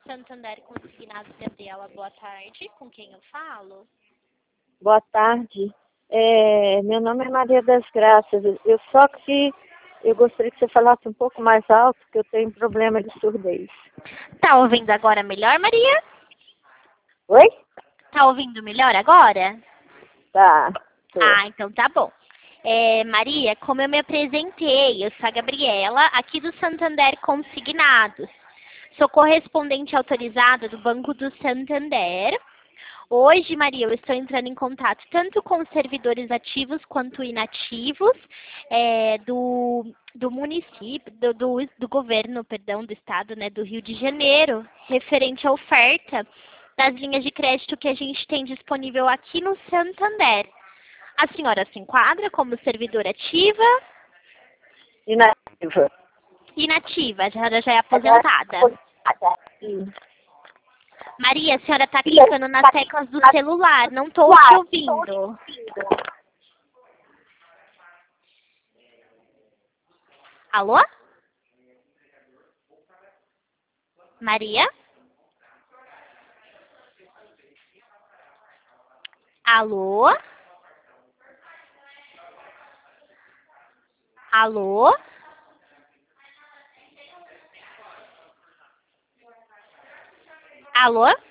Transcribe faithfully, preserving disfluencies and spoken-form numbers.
Santander Consignados, Gabriela, boa tarde. Com quem eu falo? Boa tarde. É, meu nome é Maria das Graças. Eu só que eu gostaria que você falasse um pouco mais alto, porque eu tenho problema de surdez. Tá ouvindo agora melhor, Maria? Oi? Tá ouvindo melhor agora? Tá. Tô. Ah, então tá bom. É, Maria, como eu me apresentei, eu sou a Gabriela, aqui do Santander Consignados. Sou correspondente autorizada do Banco do Santander. Hoje, Maria, eu estou entrando em contato tanto com os servidores ativos quanto inativos é, do, do município, do, do, do governo, perdão, do estado, né, do Rio de Janeiro, referente à oferta das linhas de crédito que a gente tem disponível aqui no Santander. A senhora se enquadra como servidora ativa? Inativa. Inativa, já, já é aposentada. Sim. Maria, a senhora está clicando nas teclas do celular, não estou te ouvindo. Alô? Maria? Alô? Alô? Alô?